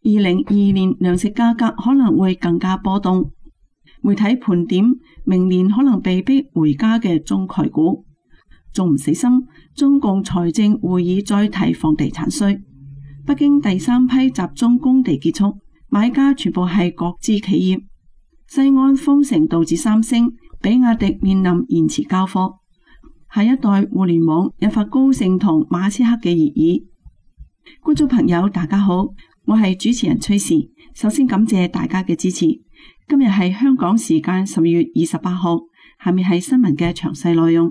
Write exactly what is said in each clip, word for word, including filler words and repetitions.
二零二二年糧食價格可能會更加波動。媒體盤點明年可能被逼回家嘅中概股。仲唔死心，中共財政會議再提房地產稅。北京第三批集中供地結束，買家全部係國資企業。西安封城導致三星、比亞迪面臨延遲交貨。下一代互聯網引發高盛同馬斯克嘅熱議。觀眾朋友大家好，我係主持人崔時，首先感謝大家嘅支持。今日係香港時間十二月二十八號，下面係新聞嘅詳細內容。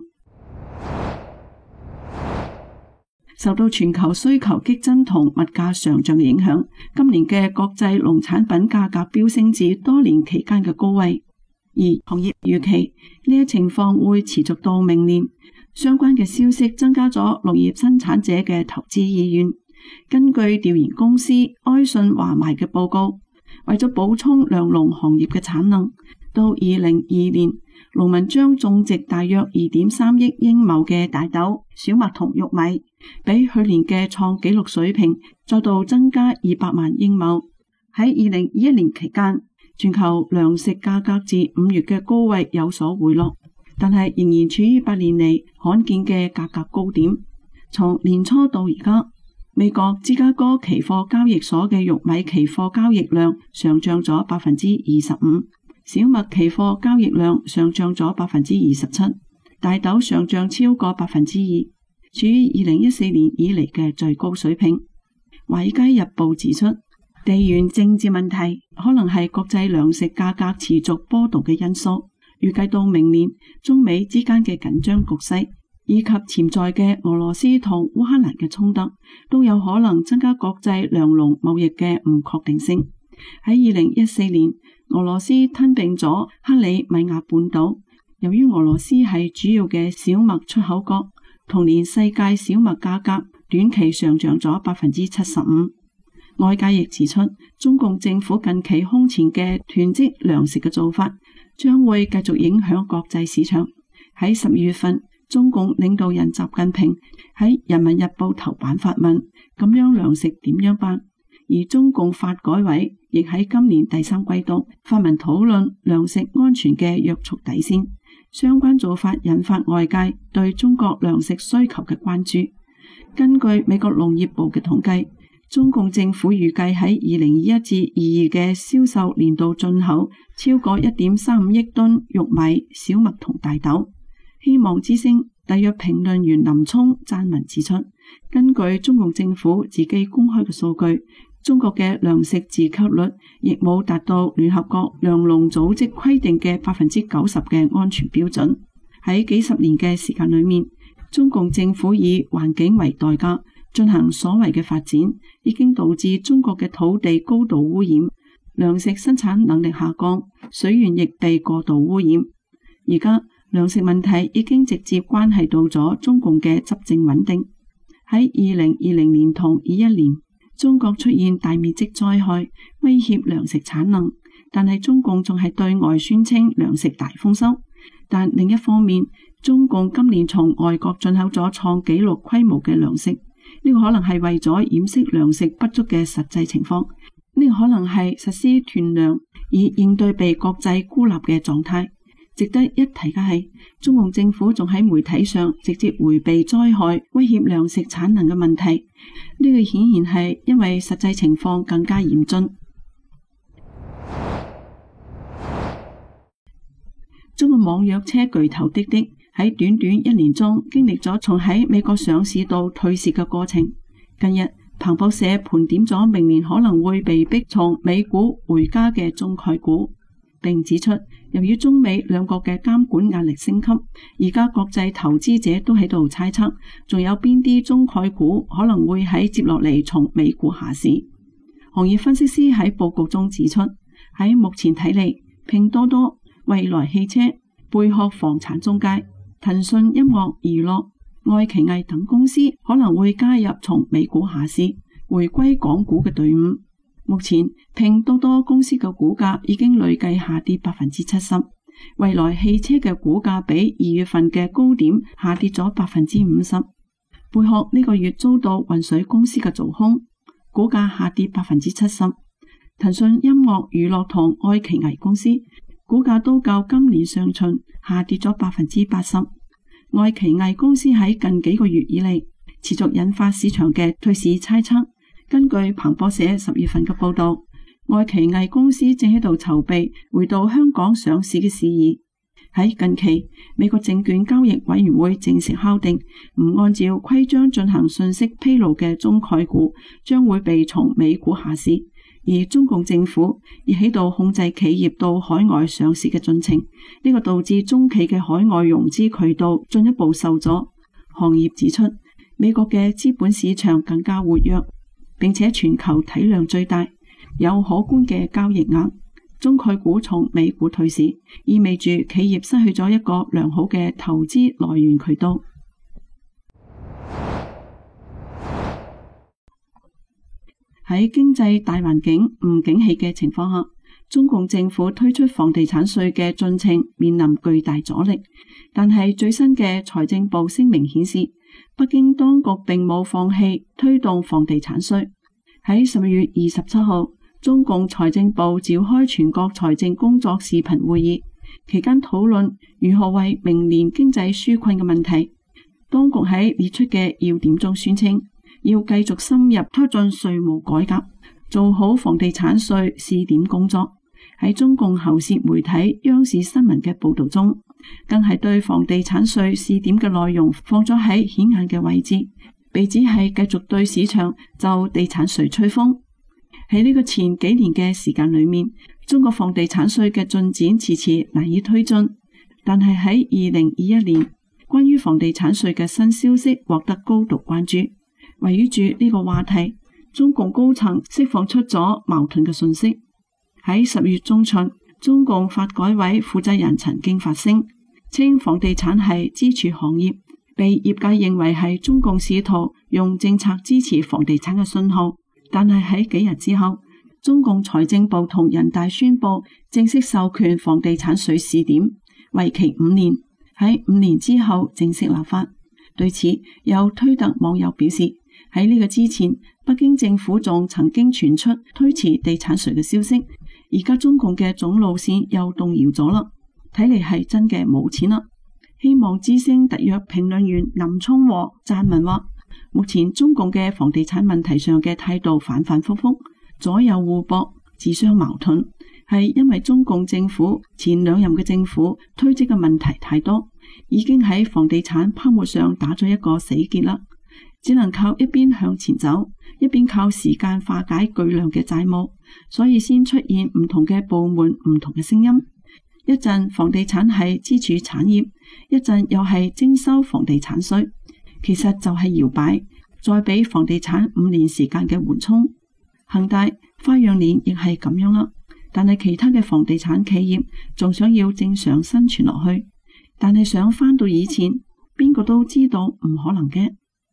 受到全球需求激增同物價上漲嘅影響，今年嘅國際農產品價格飆升至多年期間嘅高位，而行業預期呢一情況會持續到明年。相關嘅消息增加咗農業生產者嘅投資意願。根據調研公司埃信華邁嘅報告，為咗補充糧農行業嘅產能，到二零二二年，農民將種植大約二點三億英畝嘅大豆、小麥同玉米，比去年嘅創紀錄水平再度增加二百萬英畝。喺二零二一年期間，全球糧食價格自五月嘅高位有所回落，但係仍然處於八年嚟罕見嘅價格高點。從年初到而家，美國芝加哥期貨交易所嘅玉米期貨交易量上漲咗百分之二十五，小麥期貨交易量上漲咗百分之二十七，大豆上漲超過百分之二，處於二零一四年以嚟嘅最高水平。華爾街日報指出，地緣政治問題可能係國際糧食價格持續波動嘅因素。預計到明年，中美之間嘅緊張局勢以及潛在嘅俄羅斯同烏克蘭嘅衝突，都有可能增加國際糧農貿易嘅唔確定性。喺二零一四年，俄羅斯吞併咗克里米亞半島，由於俄羅斯係主要嘅小麥出口國，同年世界小麥價格短期上漲咗百分之七十五。外界亦指出，中共政府近期空前嘅囤積糧食嘅做法，將會繼續影響國際市場。喺十二月份，中共領導人習近平喺《人民日報》頭版發問：咁樣糧食點樣辦？而中共發改委亦喺今年第三季度發文討論糧食安全嘅約束底線。相關做法引發外界對中國糧食需求嘅關注。根據美國農業部嘅統計，中共政府預計喺二零二一至二二嘅銷售年度進口超過一點三五億噸玉米、小麥同大豆。希望之聲特約評論員林聰撰文指出，根據中共政府自己公開嘅數據，中國嘅糧食自給率亦冇達到聯合國糧農組織規定嘅百分之九十嘅安全標準。喺幾十年嘅時間裏面，中共政府以環境為代價進行所謂嘅發展，已經導致中國嘅土地高度污染，糧食生產能力下降，水源亦被過度污染。而家糧食問題已經直接關係到咗中共嘅執政穩定。喺二零二零年同二一年，中國出現大面積災害，威脅糧食產能，但係中共仲係對外宣稱糧食大豐收。但另一方面，中共今年從外國進口咗創紀錄規模嘅糧食，呢個可能係為咗掩飾糧食不足嘅實際情況，呢個可能係實施斷糧以應對被國際孤立嘅狀態。值得一提嘅係，中共政府仲喺媒體上直接迴避災害威脅糧食產能嘅問題，呢個顯然係因為實際情況更加嚴峻。中國網約車巨頭滴滴喺短短一年中經歷咗從喺美國上市到退市嘅過程。近日，彭博社盤點咗明年可能會被逼從美股回家嘅中概股，並指出，由於中美兩國嘅監管壓力升級，而家國際投資者都喺度猜測，仲有邊啲中概股可能會喺接落嚟從美股下市。行業分析師喺報告中指出，喺目前睇嚟，拼多多、蔚來汽車、貝殼房產中介、騰訊音樂娛樂、愛奇藝等公司可能會加入從美股下市，回歸港股嘅隊伍。目前拼多多公司嘅股價已經累計下跌百分之七十，蔚來汽車嘅股價比二月份嘅高點下跌咗百分之五十。貝殼呢個月遭到渾水公司嘅做空，股價下跌百分之七十。 騰訊音樂娛樂同愛奇藝公司股價都較今年上旬下跌咗百分之八十。愛奇藝公司喺近幾個月以嚟持續引發市場嘅退市猜測。根據彭博社十月份嘅報道，愛奇藝公司正喺度籌備回到香港上市嘅事宜。喺近期，美國證券交易委員會正式敲定，唔按照規章進行信息披露嘅中概股將會被從美股下市。而中共政府亦喺度控制企業到海外上市嘅進程，呢個導致中企嘅海外融資渠道進一步受阻。行業指出，美國嘅資本市場更加活躍，並且全球體量最大，有可觀嘅交易額。中概股從美股退市，意味住企業失去咗一個良好嘅投資來源渠道。喺經濟大環境唔景氣嘅情況下，中共政府推出房地產稅嘅進程面臨巨大阻力。但係最新嘅財政部聲明顯示，北京當局並冇放棄推動房地產稅。喺十月二十七號，中共財政部召開全國財政工作視頻會議，期間討論如何為明年經濟紓困嘅問題。當局喺列出嘅要點中宣稱，要繼續深入推進稅務改革，做好房地產稅試點工作。喺中共喉舌媒體央視新聞嘅報道中，更係對房地產稅試點嘅內容放咗喺顯眼嘅位置，被指係繼續對市場就地產稅吹風。喺呢個前幾年嘅時間裏面，中國房地產稅嘅進展遲遲難以推進，但係喺二零二一年，關於房地產稅嘅新消息獲得高度關注。圍繞住呢個話題，中共高層釋放出咗矛盾嘅信息。喺十月中旬，中共發改委負責人曾經發聲，稱房地產係支柱行業，被業界認為係中共試圖用政策支持房地產嘅信號。但係喺幾日之後，中共財政部同人大宣布正式授權房地產稅試點，為期五年，喺五年之後正式立法。對此，有推特網友表示，喺呢個之前，北京政府仲曾經傳出推遲地產稅嘅消息，而家中共嘅總路線又動搖咗啦，睇嚟係真嘅冇錢啦。希望之聲特約評論員林聰和撰文話，目前中共嘅房地產問題上嘅態度反反复复，左右互搏，自相矛盾，係因為中共政府前兩任嘅政府推積嘅問題太多，已經喺房地產泡沫上打咗一個死結啦，只能靠一邊向前走，一邊靠時間化解巨量嘅債務，所以先出現唔同嘅部門唔同嘅聲音，一陣房地產係支柱產業，一陣又係徵收房地產稅。其實就係搖擺，再俾房地產五年時間嘅緩衝。恒大、花樣年亦係咁樣啦，但係其他嘅房地產企業仲想要正常生存落去，但係想翻到以前，邊個都知道唔可能嘅。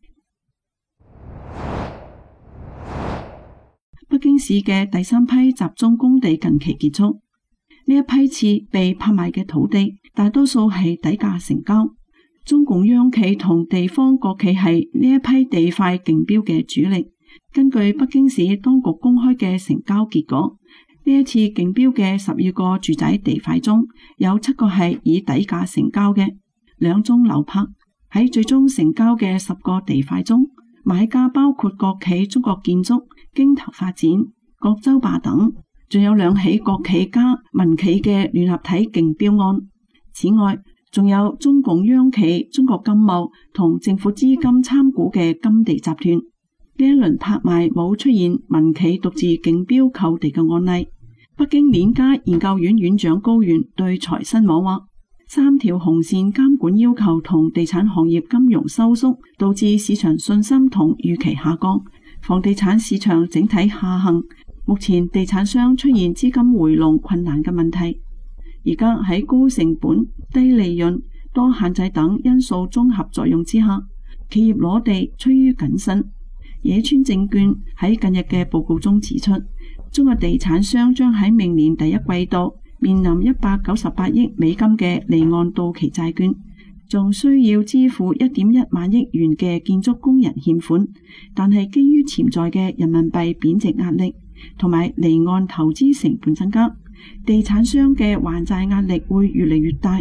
北京市嘅第三批集中供地近期結束，呢一批次被拍賣嘅土地，大多數係底價成交。中共央企同地方國企係呢一批地塊競標嘅主力。根據北京市當局公開嘅成交結果，呢一次競標嘅十二個住宅地塊中，有七個係以底價成交嘅，兩宗流拍。喺最終成交嘅十個地塊中，買家包括國企中國建築、京投發展、國洲壩等，仲有兩起國企加民企嘅聯合體競標案。此外，仲有中共央企中國金茂同政府資金參股嘅金地集團。呢一輪拍賣冇出現民企獨自競標購地嘅案例。北京鏈家研究院院長高原對財新網話，三條紅線監管要求同地產行業金融收縮，導致市場信心同預期下降，房地產市場整體下行。目前地產商出現資金回籠困難嘅問題。而家喺高成本、低利潤、多限制等因素綜合作用之下，企業攞地趨於謹慎。野村證券喺近日嘅報告中指出，中國地產商將喺明年第一季度面臨一百九十八億美金嘅離岸到期債券，仲需要支付一點一萬億元嘅建築工人欠款。但係基於潛在嘅人民幣貶值壓力， 同埋離岸投資成本增加，地產商嘅還債壓力會越嚟越大。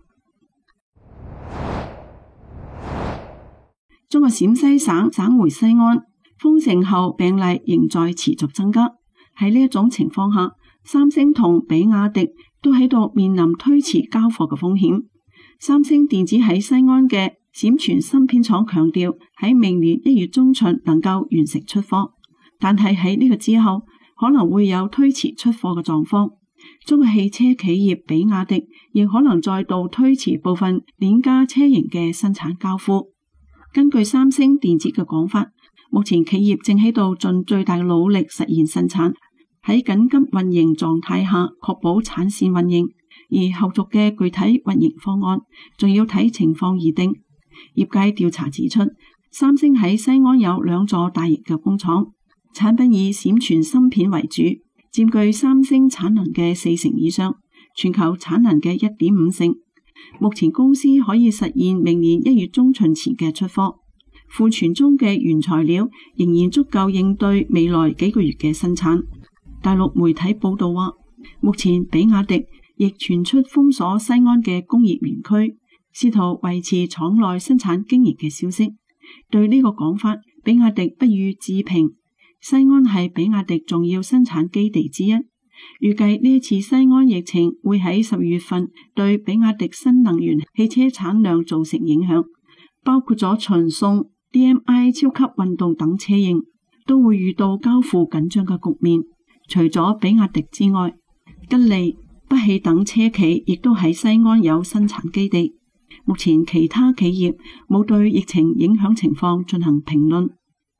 中國陝西省省會西安封城後病例仍在持續增加，喺呢一種情況下，三星同比亞迪都喺度面臨推遲交貨嘅風險。三星電子喺西安嘅閃存芯片廠強調喺明年一月中旬能夠完成出貨，但係喺呢個之後可能會有推遲出貨嘅狀況。中國汽車企業比亞迪亦可能再度推遲部分廉價車型嘅生產交付。根據三星電子嘅講法，目前企業正喺度盡最大嘅努力實現生產，喺緊急運營狀態下確保產線運營，而後續嘅具體運營方案仲要睇情況而定。業界調查指出，三星喺西安有兩座大型嘅工廠，產品以閃存芯片為主，佔據三星產能嘅四成以上，全球產能嘅一點五成。目前公司可以實現明年一月中旬前嘅出貨，庫存中嘅原材料仍然足夠應對未來幾個月嘅生產。大陸媒體報道話，目前比亞迪亦傳出封鎖西安嘅工業園區，試圖維持廠內生產經營嘅消息。對呢個講法，比亞迪不予置評。西安係比亞迪重要生產基地之一。預計呢一次西安疫情會喺十月份對比亞迪新能源汽車產量造成影響，包括咗秦宋、D M I 超級運動等車型都會遇到交付緊張嘅局面。除咗比亞迪之外，吉利、北汽等車企亦都喺西安有生產基地。目前其他企業冇對疫情影響情況進行評論。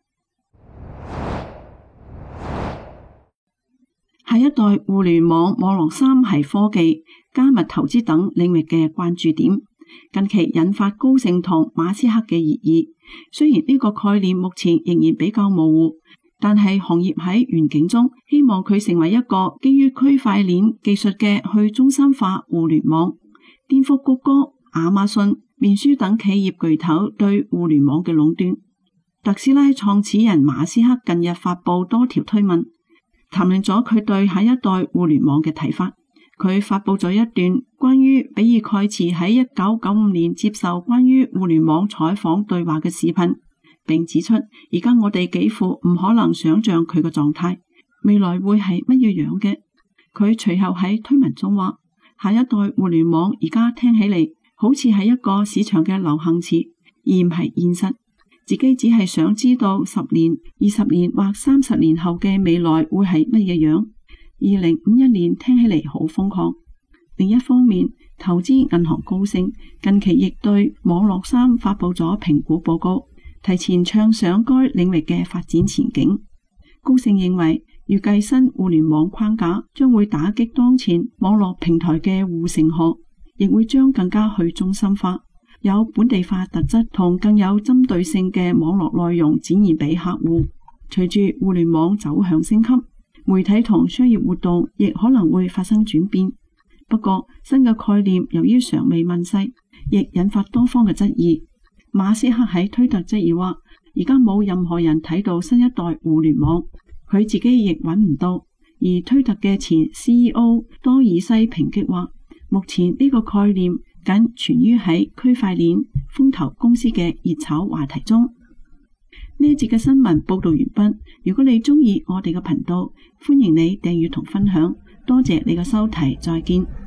下一代互聯網網絡三係科技、加密投資等領域嘅關注點，近期引發高盛同馬斯克嘅熱議。雖然呢個概念目前仍然比較模糊，但係行業喺願景中希望佢成為一個基於區塊鏈技術嘅去中心化互聯網，顛覆谷歌、亞馬遜、面書等企業巨頭對互聯網嘅壟斷。特斯拉創始人馬斯克近日發佈多條推文，談論咗佢對下一代互聯網嘅睇法。佢發佈咗一段關於比爾蓋茨喺一九九五年接受關於互聯網採訪對話嘅視頻，並指出而家我哋幾乎唔可能想象佢嘅狀態，未來會係乜嘢樣嘅。佢隨後喺推文中話，下一代互聯網而家聽起嚟好似係一個市場嘅流行詞，而唔係現實。自己只係想知道十年、二十年或三十年後嘅未來會係乜嘢樣。二零五一年聽起嚟好瘋狂。另一方面，投資銀行高盛近期亦對網絡三發佈咗評估報告，提前暢想該領域嘅發展前景。高盛認為，預計新互聯網框架將會打擊當前網絡平台嘅護城河，亦會將更加去中心化、有本地化特質同更有針對性嘅網絡內容展現俾客戶。隨住互聯網走向升級，媒體同商業活動亦可能會發生轉變。不過，新嘅概念由於尚未問世，亦引發多方嘅質疑。馬斯克喺推特質疑話，而家冇任何人睇到新一代互聯網，佢自己亦揾唔到。而推特嘅前 C E O 多爾西抨擊話，目前呢個概念僅存於喺區塊鏈風投公司嘅熱炒話題中。呢一節嘅新聞報道完畢。如果你中意我哋嘅頻道，歡迎你訂閱同分享。多謝你嘅收睇，再見。